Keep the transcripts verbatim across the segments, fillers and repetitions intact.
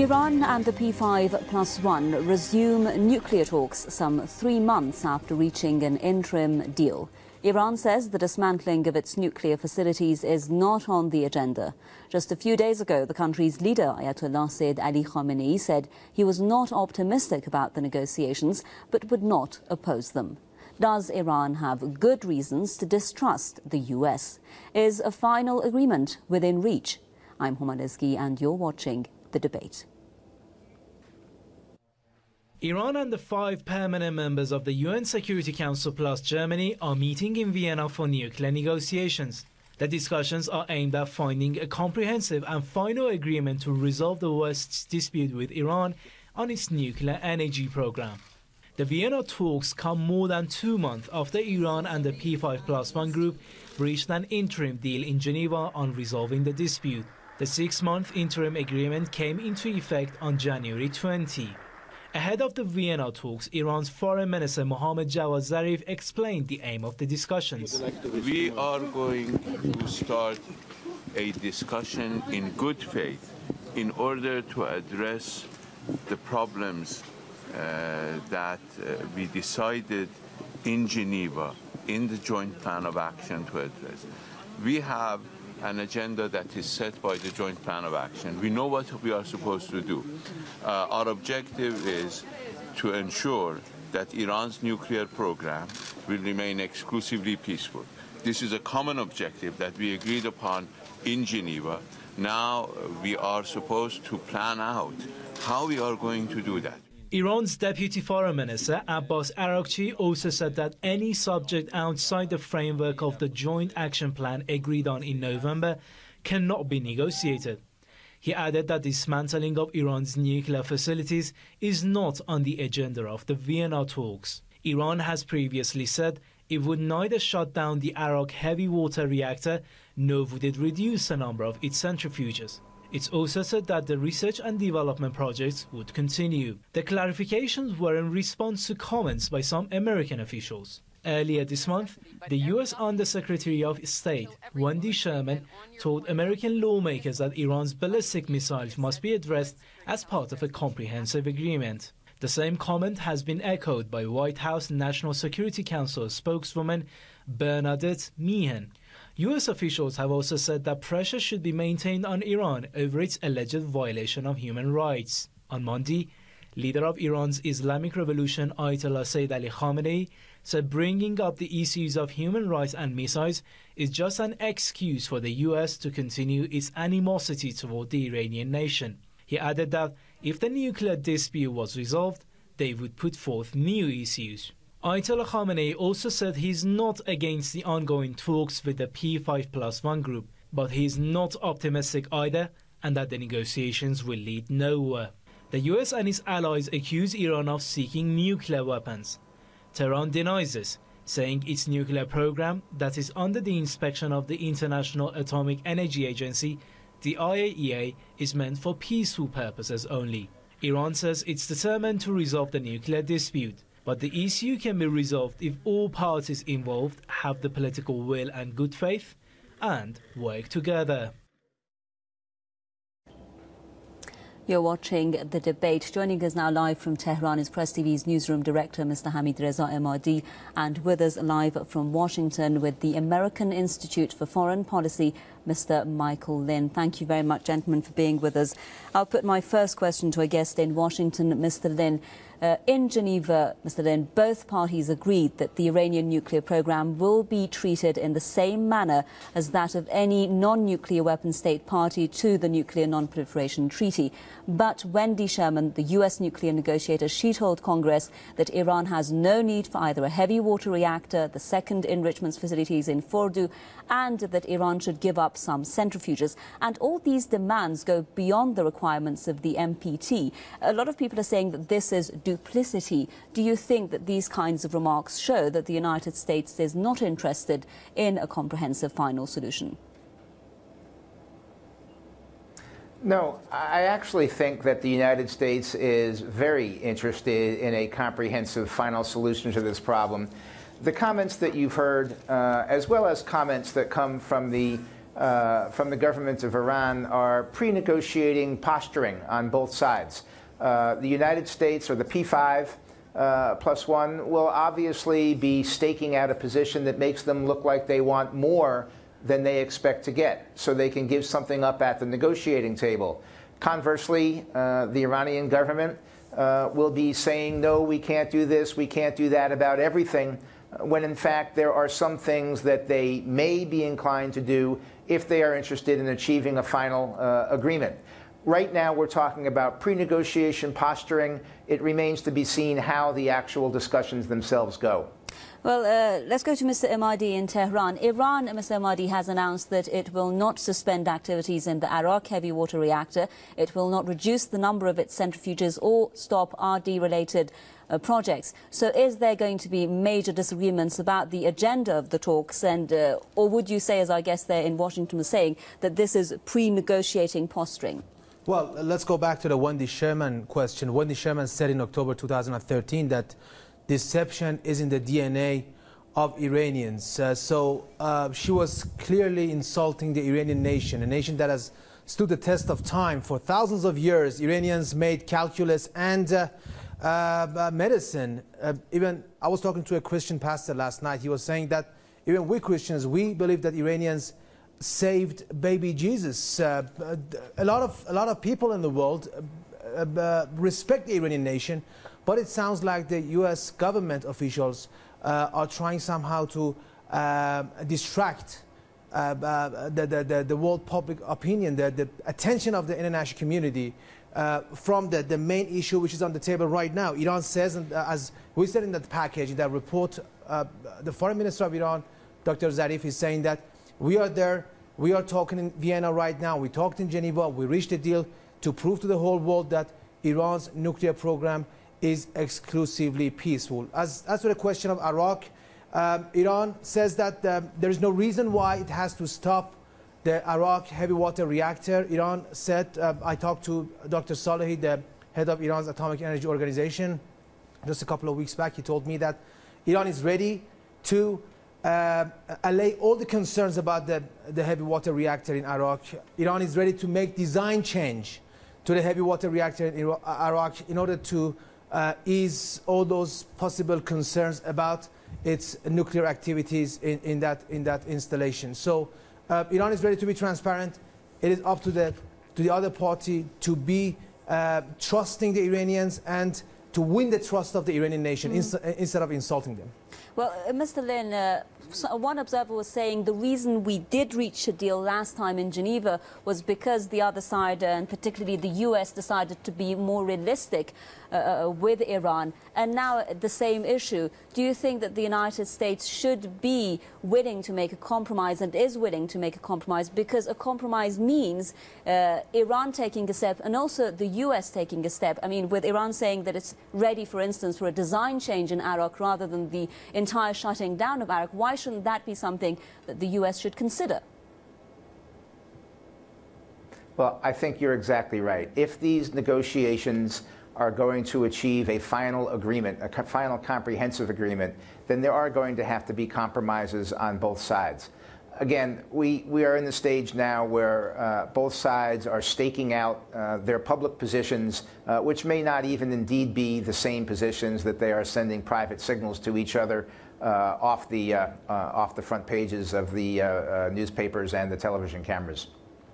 Iran and the P five plus one resume nuclear talks some three months after reaching an interim deal. Iran says the dismantling of its nuclear facilities is not on the agenda. Just a few days ago, the country's leader, Ayatollah Sayyid Ali Khamenei, said he was not optimistic about the negotiations, but would not oppose them. Does Iran have good reasons to distrust the U S? Is a final agreement within reach? I'm Huma Lizgi and you're watching The Debate. Iran and the five permanent members of the U N Security Council plus Germany are meeting in Vienna for nuclear negotiations. The discussions are aimed at finding a comprehensive and final agreement to resolve the West's dispute with Iran on its nuclear energy program. The Vienna talks come more than two months after Iran and the P five plus one group reached an interim deal in Geneva on resolving the dispute. The six-month interim agreement came into effect on January twentieth. Ahead of the Vienna talks, Iran's Foreign Minister Mohammad Javad Zarif explained the aim of the discussions. We are going to start a discussion in good faith in order to address the problems uh, that uh, we decided in Geneva in the joint plan of action to address. We have an agenda that is set by the joint plan of action. We know what we are supposed to do. Uh, our objective is to ensure that Iran's nuclear program will remain exclusively peaceful. This is a common objective that we agreed upon in Geneva. Now uh, we are supposed to plan out how we are going to do that. Iran's Deputy Foreign Minister Abbas Araghchi also said that any subject outside the framework of the joint action plan agreed on in November cannot be negotiated. He added that dismantling of Iran's nuclear facilities is not on the agenda of the Vienna talks. Iran has previously said it would neither shut down the Arak heavy water reactor nor would it reduce the number of its centrifuges. It's also said that the research and development projects would continue. The clarifications were in response to comments by some American officials. Earlier this month, the U S Undersecretary of State, Wendy Sherman, told American lawmakers that Iran's ballistic missiles must be addressed as part of a comprehensive agreement. The same comment has been echoed by White House National Security Council spokeswoman Bernadette Meehan. U S officials have also said that pressure should be maintained on Iran over its alleged violation of human rights. On Monday, leader of Iran's Islamic Revolution Ayatollah Sayyid Ali Khamenei said bringing up the issues of human rights and missiles is just an excuse for the U S to continue its animosity toward the Iranian nation. He added that if the nuclear dispute was resolved, they would put forth new issues. Ayatollah Khamenei also said he is not against the ongoing talks with the P five plus one group, but he is not optimistic either and that the negotiations will lead nowhere. The U S and its allies accuse Iran of seeking nuclear weapons. Tehran denies this, saying its nuclear program, that is under the inspection of the International Atomic Energy Agency, the I A E A, is meant for peaceful purposes only. Iran says it's determined to resolve the nuclear dispute, but the issue can be resolved if all parties involved have the political will and good faith and work together. You're watching The Debate. Joining us now live from Tehran is Press T V's newsroom director, Mister Hamid Reza Emadi, and with us live from Washington with the American Institute for Foreign Policy, Mister Michael Lynn. Thank you very much, gentlemen, for being with us. I'll put my first question to a guest in Washington, Mister Lynn. Uh, in Geneva, Mister Lynn, both parties agreed that the Iranian nuclear program will be treated in the same manner as that of any non-nuclear weapon state party to the Nuclear Non-Proliferation Treaty. But Wendy Sherman, the U S nuclear negotiator, she told Congress that Iran has no need for either a heavy water reactor, the second enrichment facilities in Fordow, and that Iran should give up some centrifuges. And all these demands go beyond the requirements of the N P T. A lot of people are saying that this is duplicity. Do you think that these kinds of remarks show that the United States is not interested in a comprehensive final solution? No, I actually think that the United States is very interested in a comprehensive final solution to this problem. The comments that you've heard, uh, as well as comments that come from the uh, from the government of Iran are pre-negotiating posturing on both sides. Uh, the United States, or the P five uh, plus one, will obviously be staking out a position that makes them look like they want more than they expect to get, so they can give something up at the negotiating table. Conversely, uh, the Iranian government uh, will be saying, no, we can't do this, we can't do that about everything, when in fact there are some things that they may be inclined to do if they are interested in achieving a final uh, agreement. Right now we're talking about pre-negotiation posturing. It remains to be seen how the actual discussions themselves go. Well, uh, let's go to Mister Emadi in Tehran. Iran, Mister Emadi, has announced that it will not suspend activities in the Arak heavy water reactor. It will not reduce the number of its centrifuges or stop R D-related uh, projects. So is there going to be major disagreements about the agenda of the talks? And, uh, or would you say, as I guess there in Washington was saying, that this is pre-negotiating posturing? Well, let's go back to the Wendy Sherman question. Wendy Sherman said in October two thousand thirteen that deception is in the D N A of Iranians. Uh, so uh, she was clearly insulting the Iranian nation, a nation that has stood the test of time. For thousands of years, Iranians made calculus and uh, uh, medicine. Uh, even I was talking to a Christian pastor last night. He was saying that even we Christians, we believe that Iranians saved baby Jesus. Uh, a lot of a lot of people in the world uh, uh, respect the Iranian nation. But it sounds like the U S government officials uh, are trying somehow to uh, distract uh, uh, the, the, the, the world public opinion, the, the attention of the international community uh, from the, the main issue which is on the table right now. Iran says, and, uh, as we said in that package, in that report, uh, the foreign minister of Iran, Doctor Zarif, is saying that we are there, we are talking in Vienna right now, we talked in Geneva, we reached a deal to prove to the whole world that Iran's nuclear program is exclusively peaceful. As, as for the question of Iraq, um, Iran says that um, there is no reason why it has to stop the Iraq heavy water reactor. Iran said, uh, I talked to Doctor Salehi, the head of Iran's Atomic Energy Organization, just a couple of weeks back. He told me that Iran is ready to uh, allay all the concerns about the, the heavy water reactor in Iraq. Iran is ready to make design change to the heavy water reactor in Iraq in order to Uh, ease all those possible concerns about its nuclear activities in, in, that, in that installation. So uh, Iran is ready to be transparent. It is up to the, to the other party to be uh, trusting the Iranians and to win the trust of the Iranian nation mm. ins instead of insulting them. Well, uh, Mister Lin, uh, so one observer was saying the reason we did reach a deal last time in Geneva was because the other side, uh, and particularly the U S, decided to be more realistic uh, with Iran. And now the same issue. Do you think that the United States should be willing to make a compromise and is willing to make a compromise? Because a compromise means uh, Iran taking a step and also the U S taking a step. I mean, with Iran saying that it's ready, for instance, for a design change in Iraq rather than the entire shutting down of Iraq, why shouldn't that be something that the U S should consider? Well, I think you're exactly right. If these negotiations are going to achieve a final agreement, a co final comprehensive agreement, then there are going to have to be compromises on both sides. Again, we, we are in the stage now where uh, both sides are staking out uh, their public positions, uh, which may not even indeed be the same positions that they are sending private signals to each other uh, off, the, uh, uh, off the front pages of the uh, uh, newspapers and the television cameras.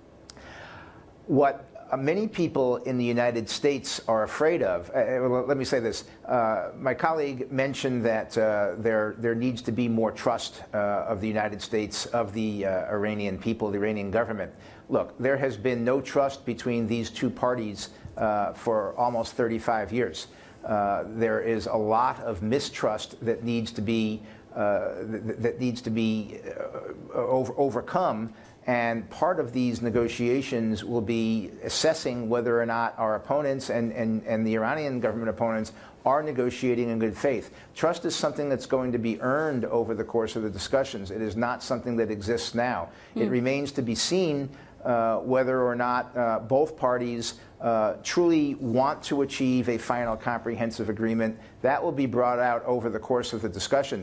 What Uh, many people in the United States are afraid of. Uh, well, let me say this. Uh, my colleague mentioned that uh, there, there needs to be more trust uh, of the United States, of the uh, Iranian people, the Iranian government. Look, there has been no trust between these two parties uh, for almost thirty-five years. Uh, there is a lot of mistrust that needs to be, uh, th that needs to be uh, over overcome. And part of these negotiations will be assessing whether or not our opponents and, and, and the Iranian government opponents are negotiating in good faith. Trust is something that's going to be earned over the course of the discussions. It is not something that exists now. Mm. It remains to be seen uh, whether or not uh, both parties uh, truly want to achieve a final comprehensive agreement. That will be brought out over the course of the discussions.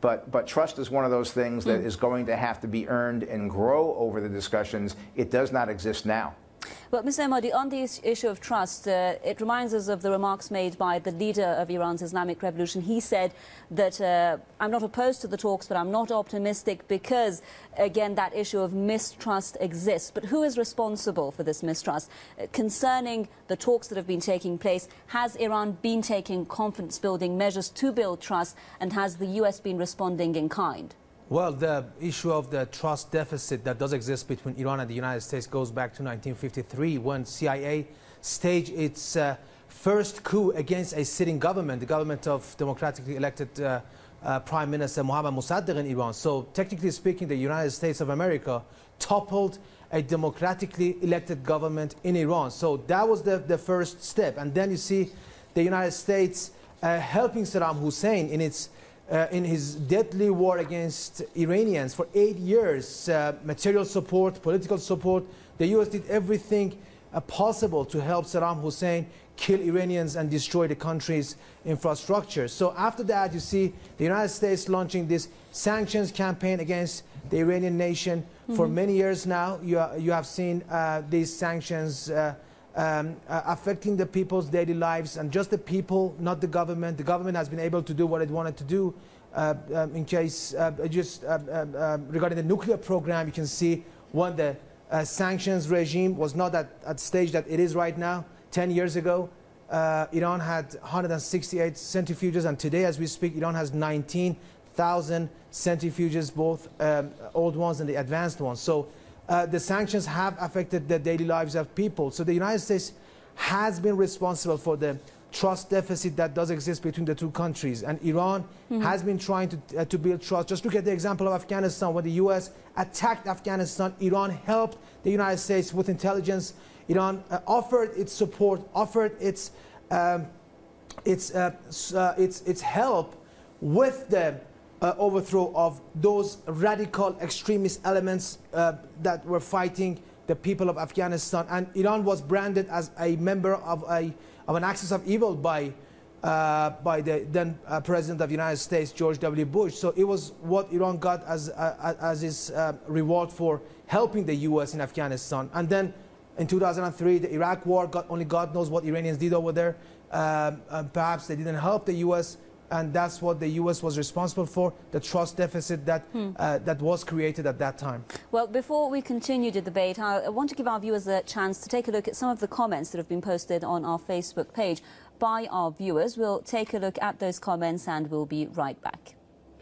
But, but trust is one of those things that mm. is going to have to be earned and grow over the discussions. It does not exist now. Well, Mister Emadi, on the issue of trust, uh, it reminds us of the remarks made by the leader of Iran's Islamic Revolution. He said that uh, I'm not opposed to the talks, but I'm not optimistic because, again, that issue of mistrust exists. But who is responsible for this mistrust? Uh, concerning the talks that have been taking place, has Iran been taking confidence-building measures to build trust, and has the U S been responding in kind? Well, the issue of the trust deficit that does exist between Iran and the United States goes back to nineteen fifty-three, when C I A staged its uh, first coup against a sitting government, the government of democratically elected uh, uh, Prime Minister Mohammad Mossadegh in Iran. So, technically speaking, the United States of America toppled a democratically elected government in Iran. So that was the, the first step. And then you see the United States uh, helping Saddam Hussein in its Uh, in his deadly war against Iranians for eight years, uh, material support, political support. The U S did everything uh, possible to help Saddam Hussein kill Iranians and destroy the country's infrastructure. So after that, you see the United States launching this sanctions campaign against the Iranian nation. Mm-hmm. For many years now, you, uh, you have seen uh, these sanctions uh, Um, uh, affecting the people's daily lives, and just the people, not the government. The government has been able to do what it wanted to do. Uh, um, in case, uh, just uh, uh, regarding the nuclear program, you can see when the uh, sanctions regime was not at, at the stage that it is right now. Ten years ago, uh, Iran had one hundred sixty-eight centrifuges, and today, as we speak, Iran has nineteen thousand centrifuges, both um, old ones and the advanced ones. So. Uh, the sanctions have affected the daily lives of people. So the United States has been responsible for the trust deficit that does exist between the two countries. And Iran mm-hmm. has been trying to, uh, to build trust. Just look at the example of Afghanistan. When the U S attacked Afghanistan, Iran helped the United States with intelligence. Iran uh, offered its support, offered its, um, its, uh, uh, its, its help with the Uh, overthrow of those radical extremist elements uh, that were fighting the people of Afghanistan. And Iran was branded as a member of, a, of an axis of evil by, uh, by the then uh, President of the United States, George W. Bush. So it was what Iran got as, uh, as his uh, reward for helping the U S in Afghanistan. And then in two thousand three, the Iraq war, got, only God knows what Iranians did over there. Uh, uh, perhaps they didn't help the U S, and that's what the U S was responsible for, the trust deficit that, hmm. uh, that was created at that time. Well, before we continue the debate, I want to give our viewers a chance to take a look at some of the comments that have been posted on our Facebook page by our viewers. We'll take a look at those comments and we'll be right back.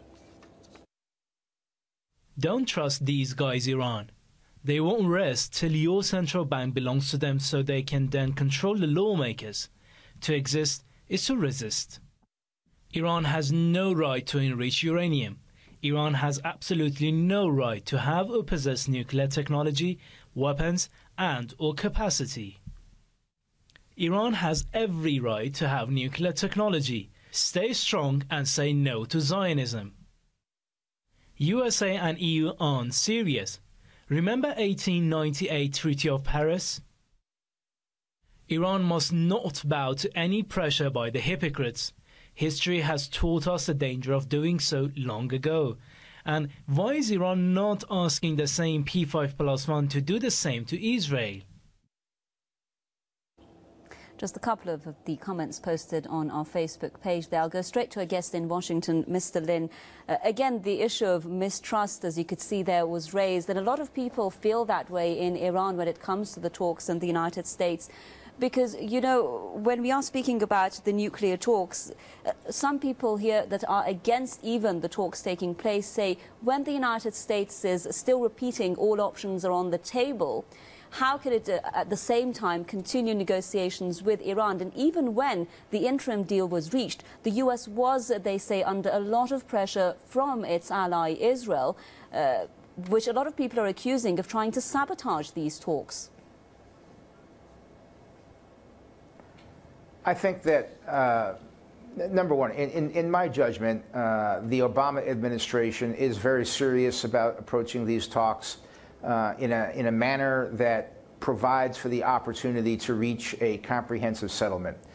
Don't trust these guys, Iran. They won't rest till your central bank belongs to them, so they can then control the lawmakers. To exist is to resist. Iran has no right to enrich uranium. Iran has absolutely no right to have or possess nuclear technology, weapons, and or capacity. Iran has every right to have nuclear technology. Stay strong and say no to Zionism. U S A and E U aren't serious. Remember eighteen ninety-eight Treaty of Paris? Iran must not bow to any pressure by the hypocrites. History has taught us the danger of doing so long ago. And why is Iran not asking the same P five plus one to do the same to Israel? Just a couple of the comments posted on our Facebook page there. I'll go straight to a guest in Washington, Mister Lin. Uh, again, the issue of mistrust, as you could see there, was raised. And a lot of people feel that way in Iran when it comes to the talks in the United States. Because, you know, when we are speaking about the nuclear talks, uh, some people here that are against even the talks taking place say when the United States is still repeating all options are on the table, how can it uh, at the same time continue negotiations with Iran? And even when the interim deal was reached, the U S was, they say, under a lot of pressure from its ally Israel, uh, which a lot of people are accusing of trying to sabotage these talks. I think that, uh, number one, in, in, in my judgment, uh, the Obama administration is very serious about approaching these talks uh, in, a, in a manner that provides for the opportunity to reach a comprehensive settlement.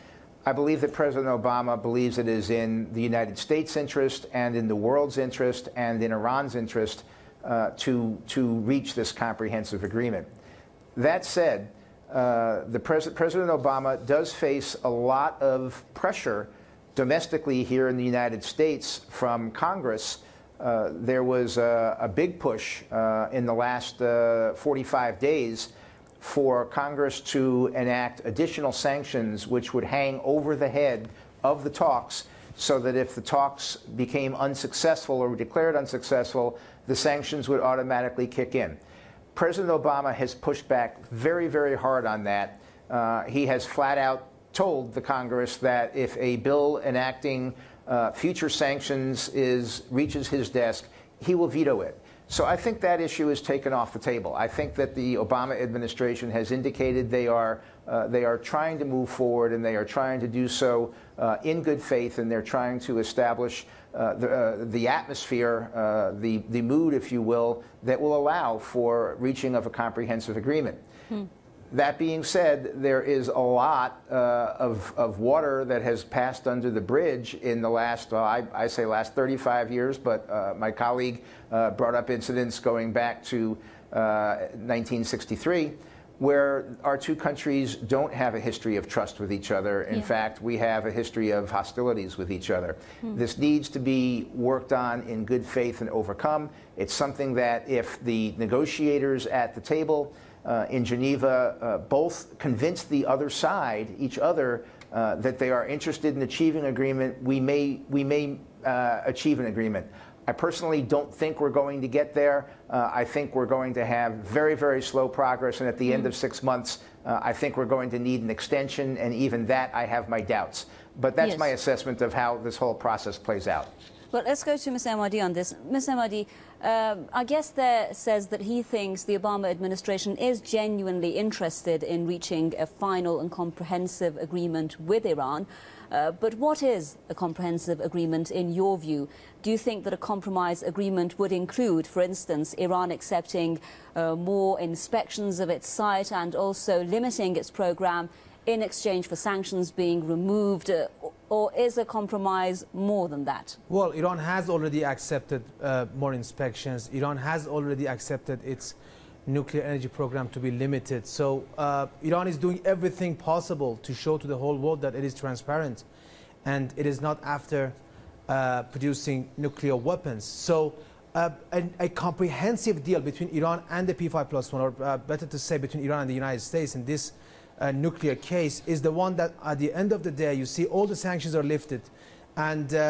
I believe that President Obama believes it is in the United States' interest and in the world's interest and in Iran's interest uh, to, to reach this comprehensive agreement. That said, uh, the pres President Obama does face a lot of pressure domestically here in the United States from Congress. Uh, there was a, a big push uh, in the last uh, forty-five days for Congress to enact additional sanctions which would hang over the head of the talks, so that if the talks became unsuccessful or were declared unsuccessful, the sanctions would automatically kick in. President Obama has pushed back very, very hard on that. Uh, he has flat out told the Congress that if a bill enacting uh, future sanctions is, reaches his desk, he will veto it. So I think that issue is taken off the table. I think that the Obama administration has indicated they are, uh, they are trying to move forward, and they are trying to do so uh, in good faith, and they're trying to establish uh, the, uh, the atmosphere, uh, the, the mood, if you will, that will allow for reaching of a comprehensive agreement. Hmm. That being said, there is a lot uh, of, of water that has passed under the bridge in the last, uh, I, I say last thirty-five years, but uh, my colleague uh, brought up incidents going back to uh, nineteen sixty-three, where our two countries don't have a history of trust with each other. In yeah. fact, we have a history of hostilities with each other. Hmm. This needs to be worked on in good faith and overcome. It's something that if the negotiators at the table Uh, in Geneva uh, both convince the other side, each other, uh, that they are interested in achieving agreement, we may, we may uh, achieve an agreement. I personally don't think we're going to get there. Uh, I think we're going to have very, very slow progress, and at the mm. end of six months, uh, I think we're going to need an extension, and even that I have my doubts. But that's yes. my assessment of how this whole process plays out. Well, let's go to Mister Emadi on this. Mister Emadi, uh, our guest there says that he thinks the Obama administration is genuinely interested in reaching a final and comprehensive agreement with Iran. Uh, but what is a comprehensive agreement in your view? Do you think that a compromise agreement would include, for instance, Iran accepting uh, more inspections of its site and also limiting its program in exchange for sanctions being removed, uh, or is a compromise more than that? Well, Iran has already accepted uh, more inspections. Iran has already accepted its nuclear energy program to be limited. So uh, Iran is doing everything possible to show to the whole world that it is transparent, and it is not after uh, producing nuclear weapons. So uh, a, a comprehensive deal between Iran and the P five plus one, or uh, better to say between Iran and the United States in this Uh, nuclear case, is the one that at the end of the day you see all the sanctions are lifted, and uh,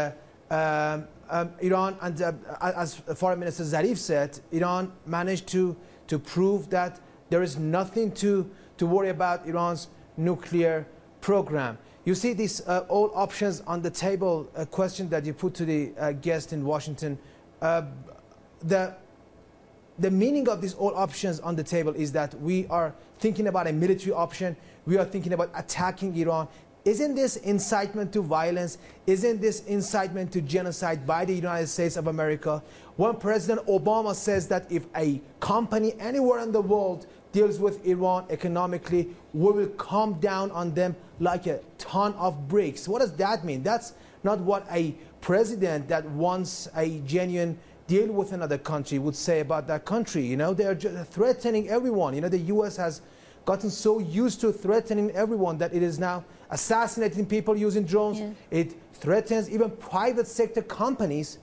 um, um, Iran, and uh, as Foreign Minister Zarif said, Iran managed to to prove that there is nothing to to worry about Iran's nuclear program. You see these uh, all options on the table, a question that you put to the uh, guest in Washington. Uh, the The meaning of these all options on the table is that we are thinking about a military option. We are thinking about attacking Iran. Isn't this incitement to violence? Isn't this incitement to genocide by the United States of America? When President Obama says that if a company anywhere in the world deals with Iran economically, we will come down on them like a ton of bricks. What does that mean? That's not what a president that wants a genuine deal with another country would say about that country. You know, they're just threatening everyone. You know, the U S has gotten so used to threatening everyone that it is now assassinating people using drones. Yeah. It threatens even private sector companies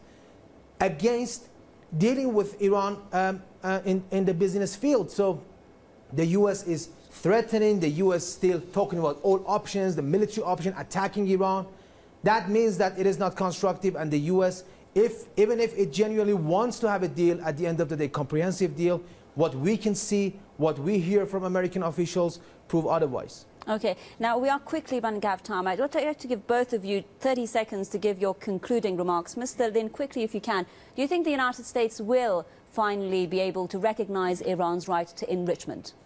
against dealing with Iran um, uh, in, in the business field. So the U S is threatening, the U S still talking about all options, the military option, attacking Iran. That means that it is not constructive, and the U S, If, even if it genuinely wants to have a deal, at the end of the day, comprehensive deal, what we can see, what we hear from American officials, prove otherwise. Okay, now we are quickly running out of time. I'd like to give both of you thirty seconds to give your concluding remarks. Mister Lin, quickly if you can, do you think the United States will finally be able to recognize Iran's right to enrichment?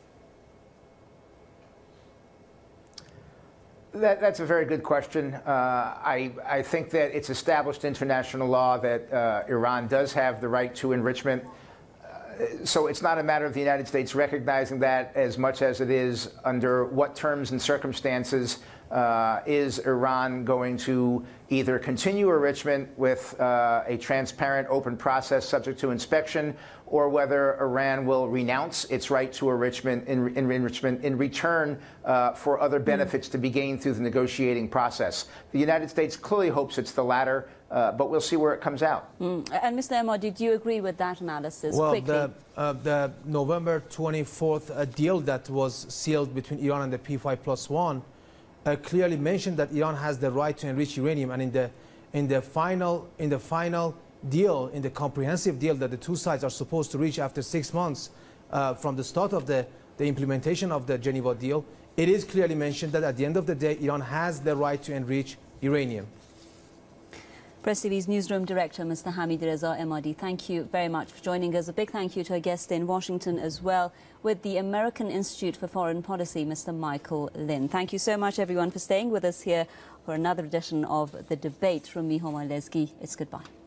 That, that's a very good question. Uh, I, I think that it's established international law that uh, Iran does have the right to enrichment. Uh, so it's not a matter of the United States recognizing that as much as it is under what terms and circumstances Uh, is Iran going to either continue enrichment with uh, a transparent, open process subject to inspection, or whether Iran will renounce its right to enrichment in, in enrichment in return uh, for other benefits mm. to be gained through the negotiating process? The United States clearly hopes it's the latter, uh, but we'll see where it comes out. Mm. And Mister Emadi, do you agree with that analysis? Well, quickly? the, uh, the November twenty-fourth uh, deal that was sealed between Iran and the P five plus one Uh, clearly mentioned that Iran has the right to enrich uranium, and in the in the final in the final deal, in the comprehensive deal that the two sides are supposed to reach after six months uh, from the start of the the implementation of the Geneva deal, it is clearly mentioned that at the end of the day, Iran has the right to enrich uranium. Press T V's newsroom director, Mister Hamid Reza Emadi, thank you very much for joining us. A big thank you to our guest in Washington as well, with the American Institute for Foreign Policy, Mister Michael Lynn. Thank you so much, everyone, for staying with us here for another edition of The Debate. From me, Homa Lesgi, it's goodbye.